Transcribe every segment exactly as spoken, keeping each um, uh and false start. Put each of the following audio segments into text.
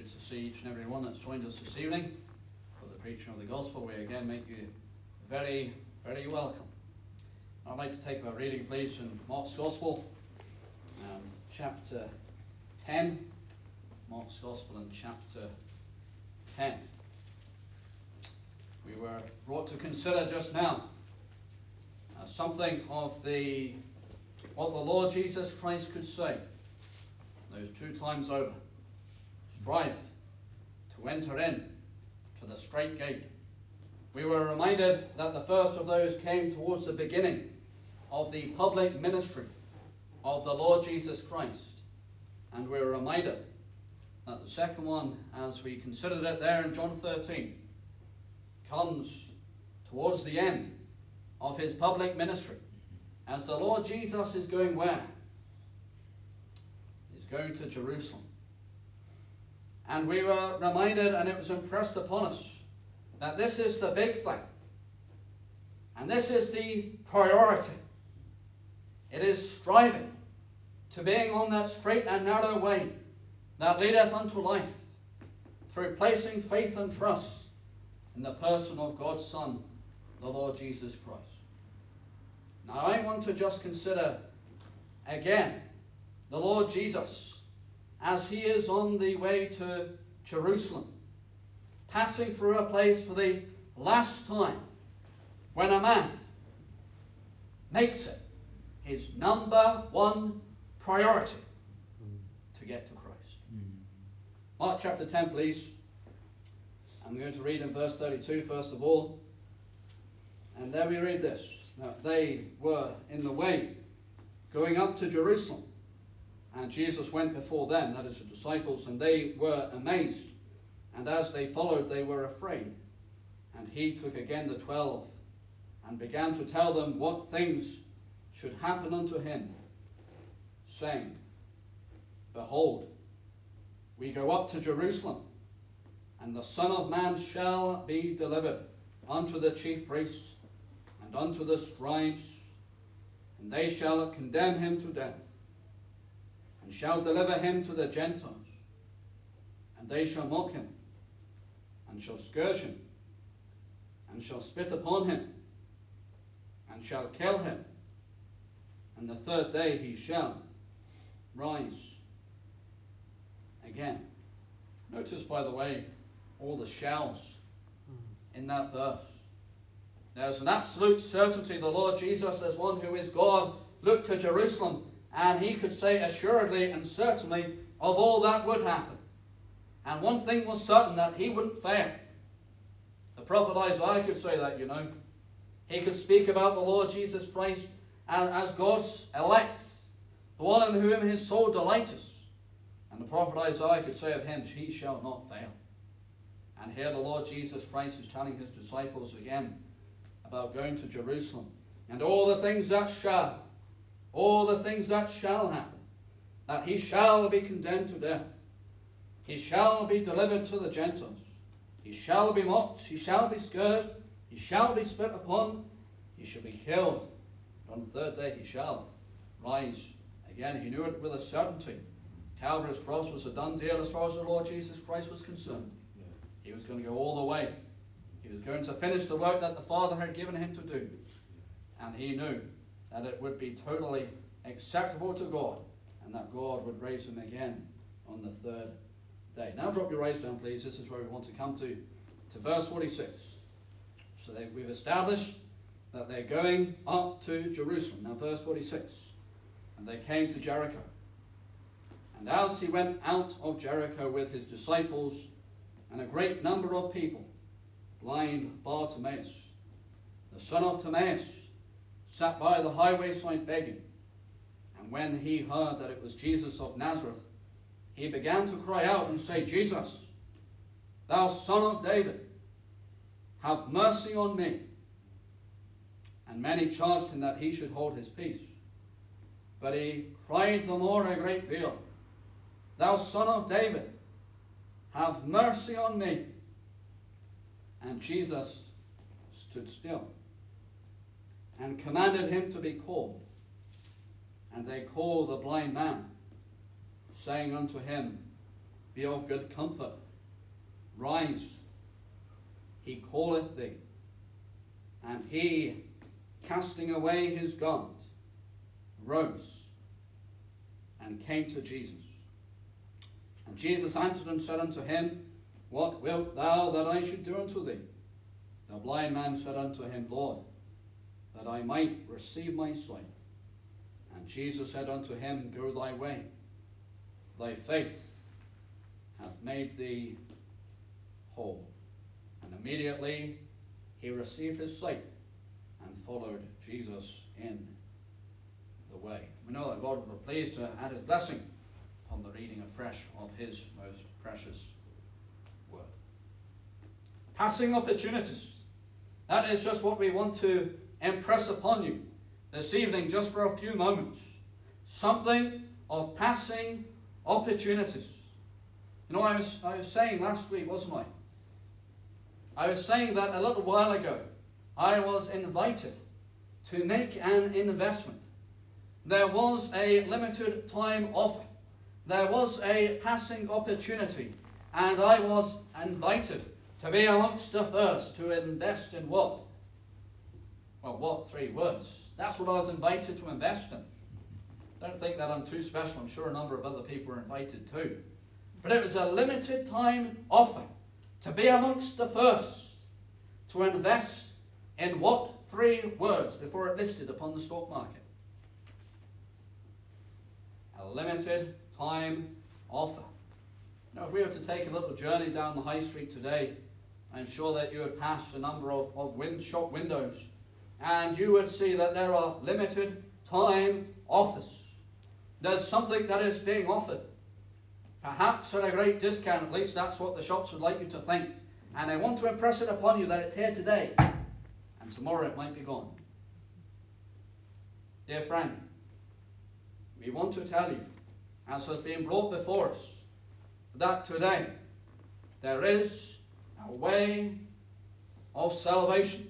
good to see each and every one that's joined us this evening for the preaching of the gospel. We again make you very, very welcome. I'd like to take our reading, please, in Mark's Gospel, um, chapter ten. Mark's Gospel in chapter ten. We were brought to consider just now uh, something of the what the Lord Jesus Christ could say those two times over. Strive to enter in to the strait gate. We were reminded that the first of those came towards the beginning of the public ministry of the Lord Jesus Christ. And we were reminded that the second one, as we considered it there in John thirteen, comes towards the end of his public ministry, as the Lord Jesus is going where? He's going to Jerusalem. And we were reminded, and it was impressed upon us, that this is the big thing. And this is the priority. It is striving to being on that straight and narrow way that leadeth unto life, through placing faith and trust in the person of God's Son, the Lord Jesus Christ. Now I want to just consider again the Lord Jesus as he is on the way to Jerusalem, passing through a place for the last time, when a man makes it his number one priority to get to Christ. Mark chapter ten, please. I'm going to read in verse thirty-two first of all. And there we read this. Now, they were in the way going up to Jerusalem. And Jesus went before them, that is the disciples, and they were amazed. And as they followed, they were afraid. And he took again the twelve, and began to tell them what things should happen unto him, saying, Behold, we go up to Jerusalem, and the Son of Man shall be delivered unto the chief priests and unto the scribes, and they shall condemn him to death, and shall deliver him to the Gentiles, and they shall mock him, and shall scourge him, and shall spit upon him, and shall kill him, and the third day he shall rise again. Notice, by the way, all the shalls in that verse. There's an absolute certainty the Lord Jesus, as one who is God, looked to Jerusalem, and he could say assuredly and certainly of all that would happen. And one thing was certain, that he wouldn't fail. The prophet Isaiah could say that, you know. He could speak about the Lord Jesus Christ as, as God's elect, the one in whom his soul delighteth. And the prophet Isaiah could say of him, he shall not fail. And here the Lord Jesus Christ is telling his disciples again about going to Jerusalem, and all the things that shall, all the things that shall happen, that he shall be condemned to death, he shall be delivered to the Gentiles, he shall be mocked, he shall be scourged, he shall be spit upon, he shall be killed, but on the third day he shall rise again. He knew it with a certainty. Calvary's cross was a done deal as far as the Lord Jesus Christ was concerned. He was going to go all the way. He was going to finish the work that the Father had given him to do. And he knew that it would be totally acceptable to God, and that God would raise him again on the third day. Now drop your eyes down, please. This is where we want to come to, to verse forty-six. So they, we've established that they're going up to Jerusalem. Now verse forty-six. And they came to Jericho. And as he went out of Jericho with his disciples and a great number of people, blind Bartimaeus, the son of Timaeus, sat by the highway side begging. And when he heard that it was Jesus of Nazareth, he began to cry out and say, Jesus, thou son of David, have mercy on me. And many charged him that he should hold his peace. But he cried the more a great deal, Thou son of David, have mercy on me. And Jesus stood still and commanded him to be called. And they called the blind man, saying unto him, be of good comfort. Rise, he calleth thee. And he, casting away his garment, rose and came to Jesus. And Jesus answered and said unto him, What wilt thou that I should do unto thee? The blind man said unto him, Lord, that I might receive my sight. And Jesus said unto him, Go thy way, thy faith hath made thee whole. And immediately he received his sight and followed Jesus in the way. We know that God will be pleased to add his blessing upon the reading afresh of his most precious word. Passing opportunities. That is just what we want to impress upon you this evening, just for a few moments. Something of passing opportunities. You know, I was, I was saying last week, wasn't I? I was saying that a little while ago, I was invited to make an investment. There was a limited time offer. There was a passing opportunity. And I was invited to be amongst the first to invest in what? Well, what three words? That's what I was invited to invest in. Don't think that I'm too special. I'm sure a number of other people were invited too. But it was a limited time offer to be amongst the first to invest in what three words before it listed upon the stock market? A limited time offer. Now, if we were to take a little journey down the high street today, I'm sure that you would pass a number of, of wind shop windows, and you would see that there are limited time offers. There's something that is being offered, perhaps at a great discount. At least that's what the shops would like you to think. And they want to impress it upon you that it's here today, and tomorrow it might be gone. Dear friend, we want to tell you, as has been brought before us, that today there is a way of salvation.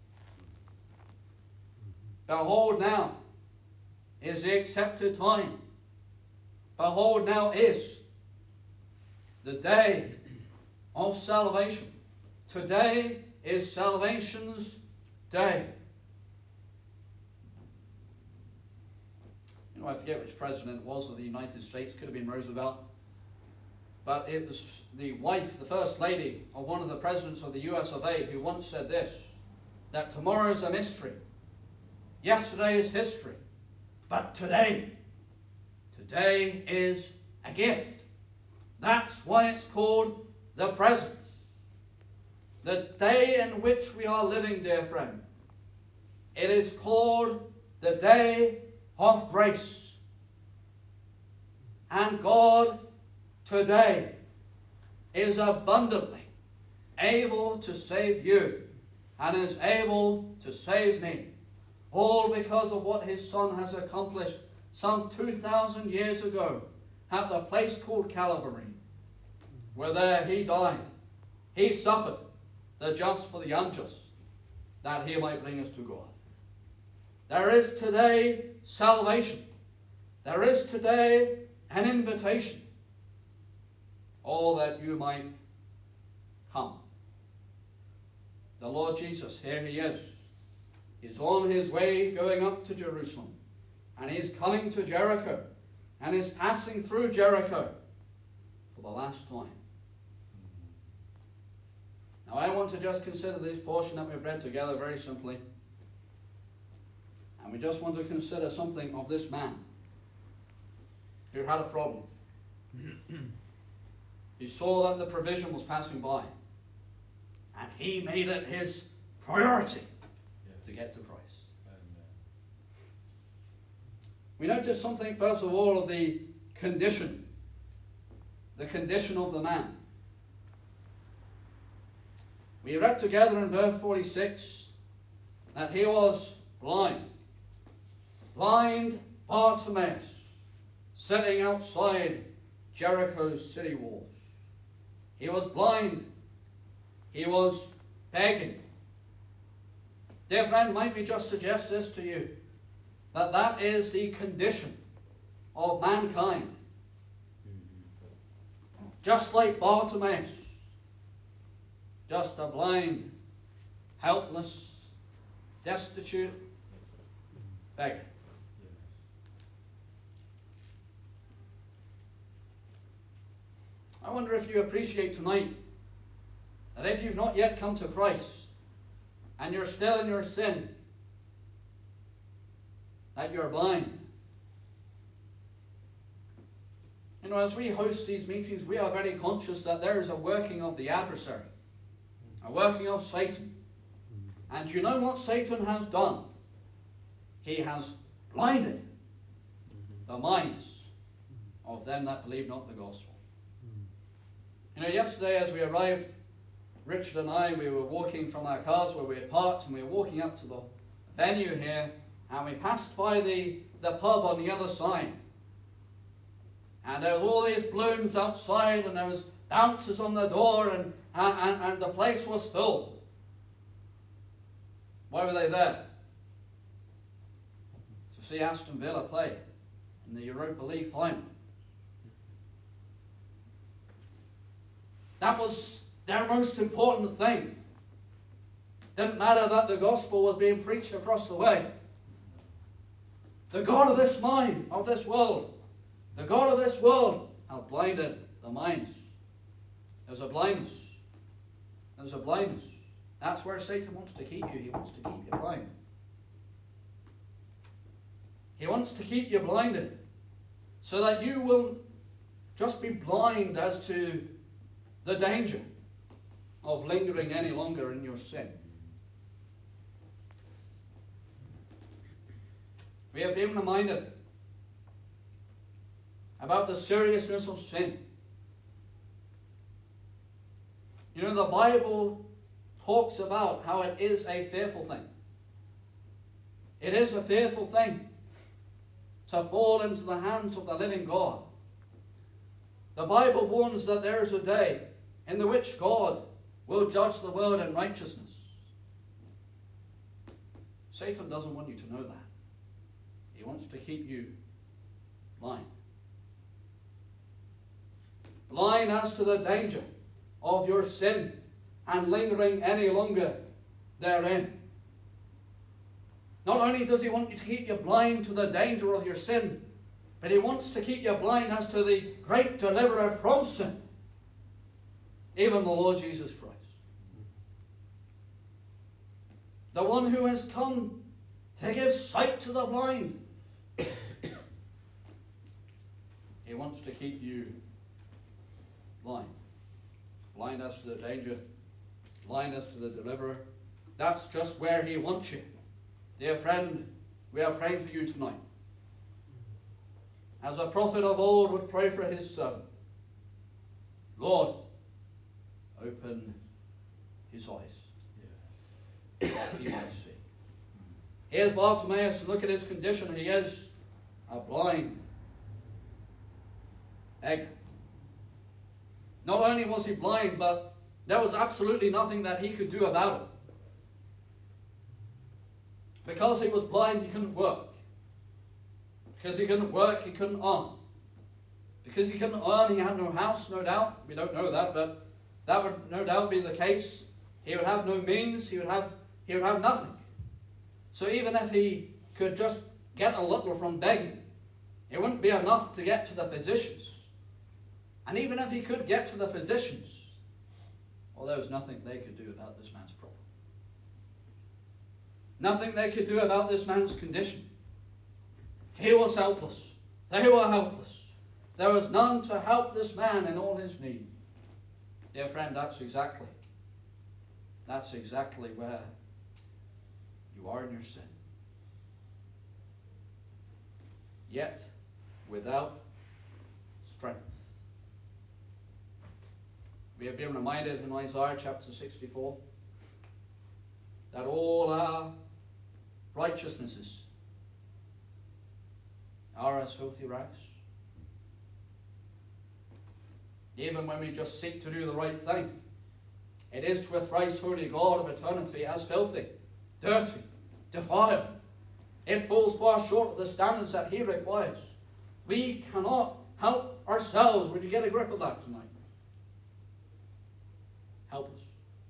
Behold, now is the accepted time. Behold, now is the day of salvation. Today is salvation's day. You know, I forget which president it was of the United States. Could have been Roosevelt. But it was the wife, the first lady of one of the presidents of the U S of A, who once said this, that tomorrow is a mystery. Yesterday is history. But today, today is a gift. That's why it's called the present. The day in which we are living, dear friend, it is called the day of grace. And God today is abundantly able to save you and is able to save me, all because of what his Son has accomplished some two thousand years ago at the place called Calvary, where there he died. He suffered, the just for the unjust, that he might bring us to God. There is today salvation. There is today an invitation. All that you might come. The Lord Jesus, here he is. He's on his way going up to Jerusalem. And he's coming to Jericho. And is passing through Jericho for the last time. Now I want to just consider this portion that we've read together very simply. And we just want to consider something of this man who had a problem. He saw that the provision was passing by, and he made it his priority yeah. to get to Christ. Amen. We notice something, first of all, of the condition, the condition of the man. We read together in verse forty-six that he was blind. Blind Bartimaeus, sitting outside Jericho's city walls. He was blind. He was begging. Dear friend, might we just suggest this to you, that that is the condition of mankind. just like Bartimaeus, just a blind, helpless, destitute beggar. I wonder if you appreciate tonight that if you've not yet come to Christ and you're still in your sin, that you're blind. You know, as we host these meetings, we are very conscious that there is a working of the adversary, a working of Satan. And you know what Satan has done? He has blinded the minds of them that believe not the gospel. You know, yesterday as we arrived, Richard and I, we were walking from our cars where we had parked, and we were walking up to the venue here, and we passed by the, the pub on the other side. And there was all these balloons outside, and there was bouncers on the door, and, and, and the place was full. Why were they there? To see Aston Villa play in the Europa League final. That was their most important thing. Didn't matter that the gospel was being preached across the way. The God of this mind, of this world, the God of this world have blinded the minds. There's a blindness. There's a blindness. That's where Satan wants to keep you. He wants to keep you blind. He wants to keep you blinded so that you will just be blind as to the danger of lingering any longer in your sin. We have been reminded about the seriousness of sin. You know, the Bible talks about how it is a fearful thing. It is a fearful thing to fall into the hands of the living God. The Bible warns that there is a day in the which God will judge the world in righteousness. Satan doesn't want you to know that. He wants to keep you blind. Blind as to the danger of your sin and lingering any longer therein. Not only does he want you to keep you blind to the danger of your sin, but he wants to keep you blind as to the great deliverer from sin, even the Lord Jesus Christ. The one who has come to give sight to the blind. He wants to keep you blind. Blind as to the danger, blind as to the deliverer. That's just where he wants you. Dear friend, we are praying for you tonight. As a prophet of old would pray for his servant. Lord, open his eyes, that he might see. Here's Bartimaeus, and look at his condition. He is a blind beggar. Not only was he blind, but there was absolutely nothing that he could do about it. Because he was blind, he couldn't work. Because he couldn't work, he couldn't earn. Because he couldn't earn, he had no house, no doubt. We don't know that, but that would no doubt be the case. He would have no means, he would have, he would have nothing. So even if he could just get a little from begging, it wouldn't be enough to get to the physicians. And even if he could get to the physicians, well, there was nothing they could do about this man's problem. Nothing they could do about this man's condition. He was helpless. They were helpless. There was none to help this man in all his need. Dear friend, that's exactly, that's exactly where you are in your sin. Yet, without strength. We have been reminded in Isaiah chapter sixty-four that all our righteousnesses are as filthy rags. Even when we just seek to do the right thing, it is to a thrice holy God of eternity as filthy, dirty, defiled. It falls far short of the standards that he requires. We cannot help ourselves. Would you get a grip of that tonight? helpless.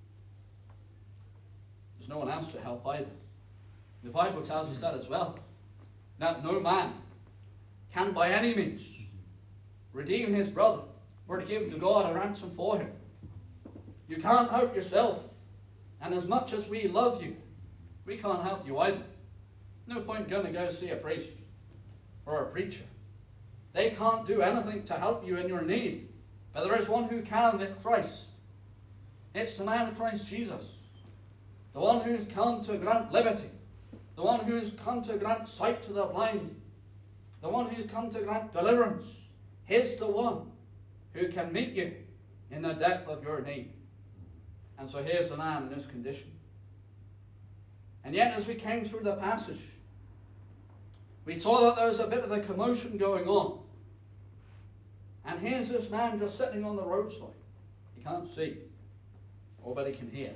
There's no one else to help either. The Bible tells us that as well, that no man can by any means redeem his brother or to give to God a ransom for him. You can't help yourself, and as much as we love you, we can't help you either. No point going to go see a priest or a preacher. They can't do anything to help you in your need, but there is one who can, and it's Christ. It's the man Christ Jesus, the one who has come to grant liberty, the one who has come to grant sight to the blind, the one who has come to grant deliverance. He's the one who can meet you in the depth of your need. And so here's the man in this condition. And yet as we came through the passage, we saw that there was a bit of a commotion going on. And here's this man just sitting on the roadside. He can't see, or but he can hear.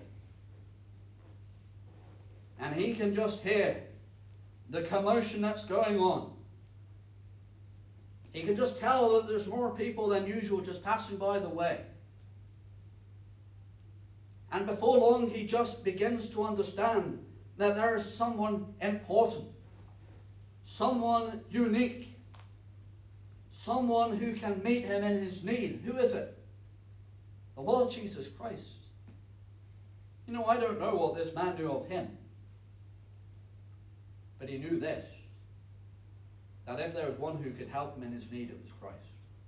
And he can just hear the commotion that's going on. He can just tell that there's more people than usual just passing by the way. And before long, he just begins to understand that there is someone important, someone unique, someone who can meet him in his need. Who is it? The Lord Jesus Christ. You know, I don't know what this man knew of him, but he knew this, that if there was one who could help him in his need, it was Christ.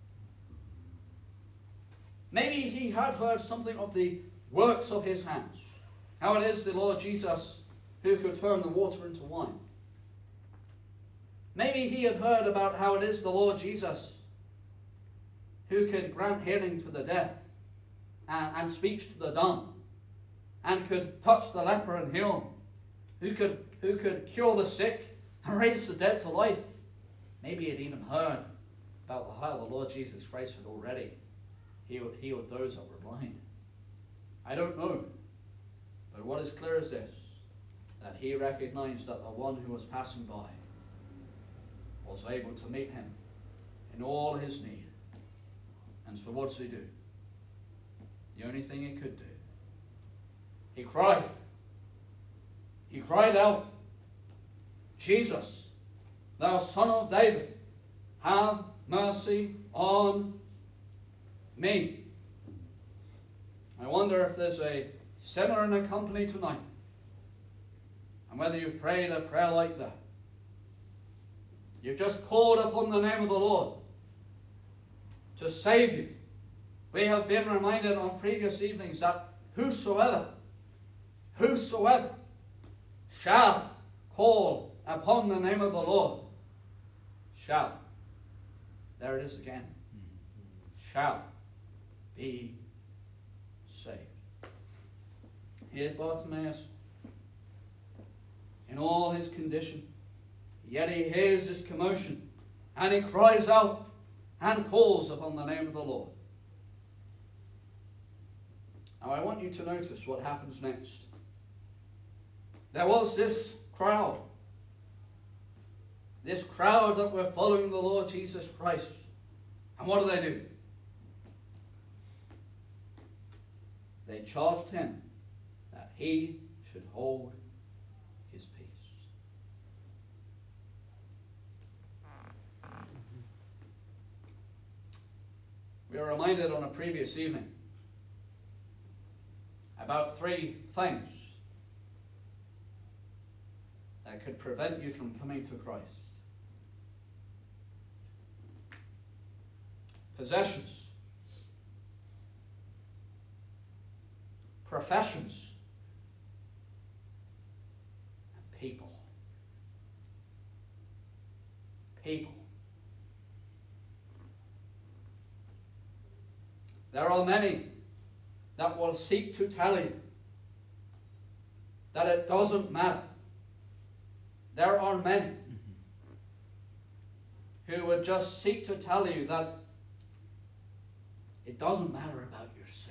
Maybe he had heard something of the works of his hands, how it is the Lord Jesus who could turn the water into wine. Maybe he had heard about how it is the Lord Jesus who could grant healing to the deaf and, and speech to the dumb, and could touch the leper and heal him, who could, who could cure the sick and raise the dead to life. Maybe he had even heard about how the Lord Jesus Christ had already healed, healed those that were blind. I don't know, but what is clear is this, that he recognized that the one who was passing by was able to meet him in all his need. And so what does he do? The only thing he could do. He cried. He cried out, Jesus, thou Son of David, have mercy on me. I wonder if there's a sinner in the company tonight, and whether you've prayed a prayer like that. You've just called upon the name of the Lord to save you. We have been reminded on previous evenings that whosoever, whosoever shall call upon the name of the Lord shall, there it is again, shall be saved. Here's Bartimaeus in all his condition, yet he hears this commotion, and he cries out and calls upon the name of the Lord. Now I want you to notice what happens next. There was this crowd, this crowd that were following the Lord Jesus Christ. And what do they do? They charged him that he should hold his peace. We were reminded on a previous evening about three things that could prevent you from coming to Christ. Possessions, professions, and people. People. There are many that will seek to tell you that it doesn't matter. There are many mm-hmm. who would just seek to tell you that it doesn't matter about your sin.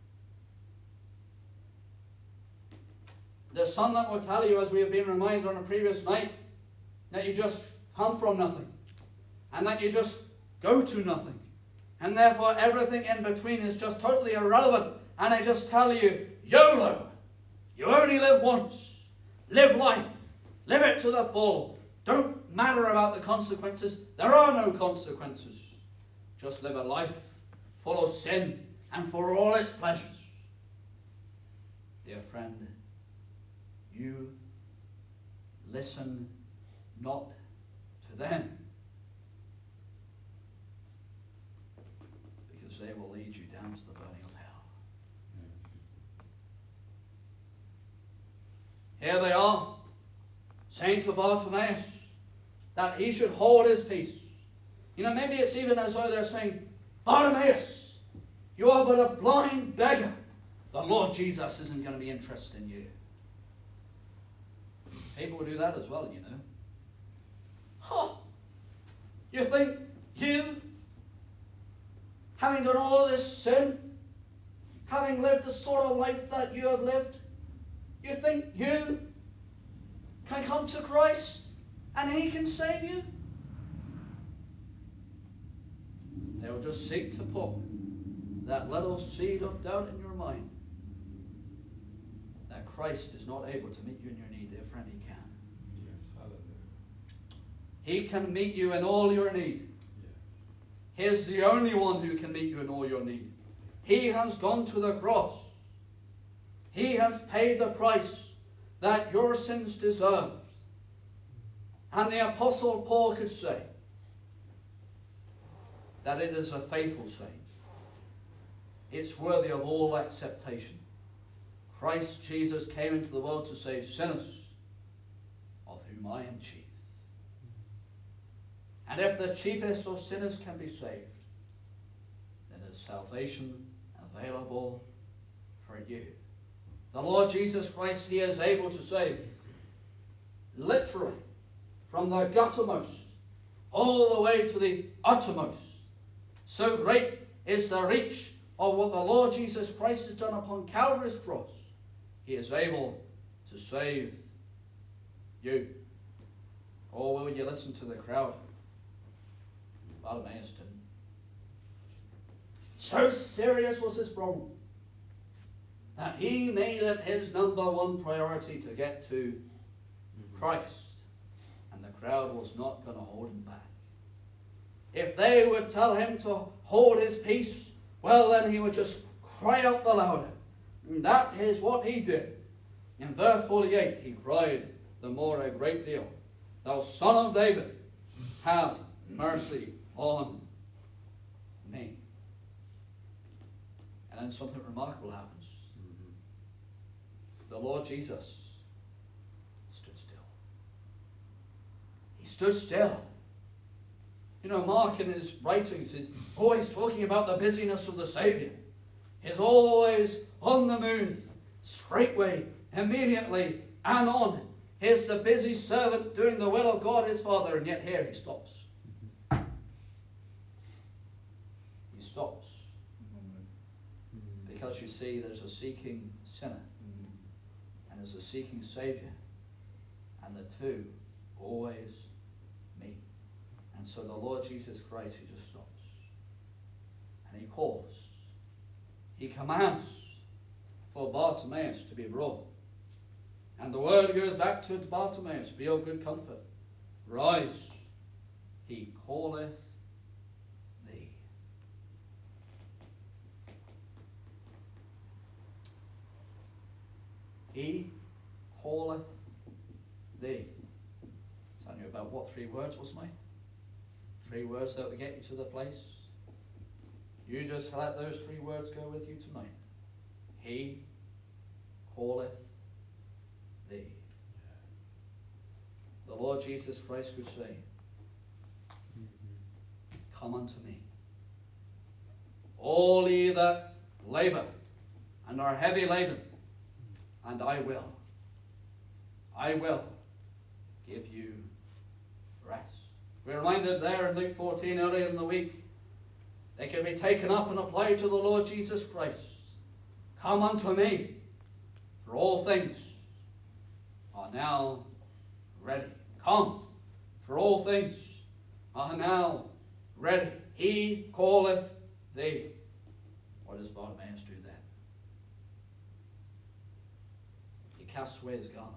There's some that will tell you, as we have been reminded on a previous night, that you just come from nothing, and that you just go to nothing, And therefore everything in between is just totally irrelevant. And I just tell you, YOLO. You only live once. Live life. Live it to the full. Don't matter about the consequences. There are no consequences. Just live a life full of sin and for all its pleasures. Dear friend, you listen not to them, because they will lead you down to the burning of hell. Here they are, saying to Bartimaeus that he should hold his peace. You know, maybe it's even as though they're saying, Bartimaeus, you are but a blind beggar. The Lord Jesus isn't going to be interested in you. People will do that as well, you know. Huh. You think you, having done all this sin, having lived the sort of life that you have lived, you think you can come to Christ and He can save you? They will just seek to put that little seed of doubt in your mind that Christ is not able to meet you in your need. Dear friend, He can. Yes, hallelujah. He can meet you in all your need. He is the only one who can meet you in all your need. He has gone to the cross. He has paid the price that your sins deserved. And the Apostle Paul could say that it is a faithful saying. It's worthy of all acceptation. Christ Jesus came into the world to save sinners, of whom I am chief. And if the chiefest of sinners can be saved, then is salvation available for you. The Lord Jesus Christ, He is able to save, literally, from the guttermost all the way to the uttermost. So great is the reach of what the Lord Jesus Christ has done upon Calvary's cross. He is able to save you. Or will you listen to the crowd? Bartimaeus didn't. So serious was his problem that he made it his number one priority to get to Christ. And the crowd was not going to hold him back. If they would tell him to hold his peace, well, then he would just cry out the louder. And that is what he did. In verse forty-eight, he cried the more a great deal, Thou Son of David, have mercy on me. And then something remarkable happens. The Lord Jesus stood still. He stood still. You know, Mark in his writings is always talking about the busyness of the Saviour. He's always on the move, straightway, immediately, and on. Here's the busy servant doing the will of God his Father, and yet here he stops. He stops. Because you see, there's a seeking sinner, and there's a seeking Saviour, and the two always meet. And so the Lord Jesus Christ, He just stops. And He calls. He commands for Bartimaeus to be brought. And the word goes back to Bartimaeus, be of good comfort. Rise, He calleth thee. He calleth thee. Telling you about what three words, wasn't I? Three words that will get you to the place. You just let those three words go with you tonight. He calleth thee. The Lord Jesus Christ could say, Come unto me, all ye that labor and are heavy laden, and I will, I will give you rest. We're reminded there in Luke fourteen earlier in the week, they can be taken up and applied to the Lord Jesus Christ. Come unto me, for all things are now ready. Come, for all things are now ready. He calleth thee. What does Bartimaeus do then? He casts away his garment.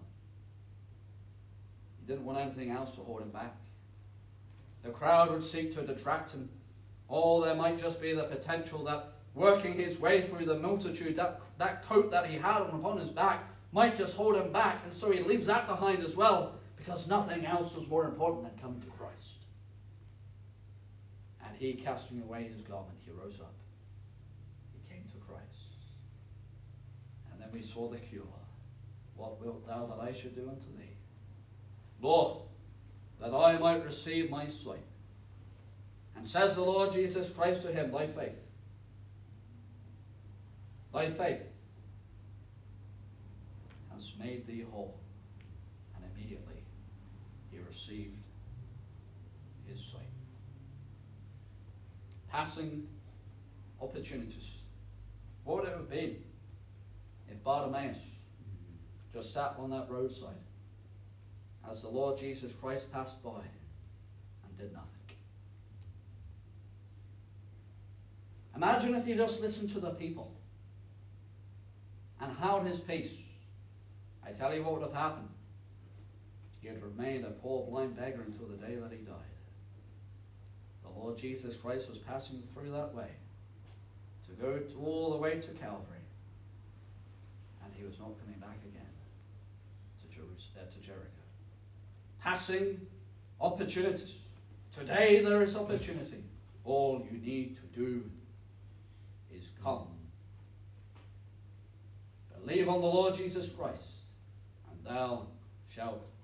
He didn't want anything else to hold him back. The crowd would seek to detract him. Or there might just be the potential that working his way through the multitude, that, that coat that he had on upon his back might just hold him back, and so he leaves that behind as well, because nothing else was more important than coming to Christ. And he, casting away his garment, he rose up. He came to Christ. And then we saw the cure. What wilt thou that I should do unto thee? Lord, that I might receive my sight. And says the Lord Jesus Christ to him, thy faith, thy faith has made thee whole. And immediately he received his sight. Passing opportunities. What would it have been if Bartimaeus just sat on that roadside as the Lord Jesus Christ passed by and did nothing? Imagine if he just listened to the people and held his peace. I tell you what would have happened. He had remained a poor blind beggar until the day that he died. The Lord Jesus Christ was passing through that way to go to all the way to Calvary, and he was not coming back again to, Jerusalem, uh, to Jericho. Passing opportunities. Today there is opportunity. All you need to do is come. Believe on the Lord Jesus Christ, and thou shalt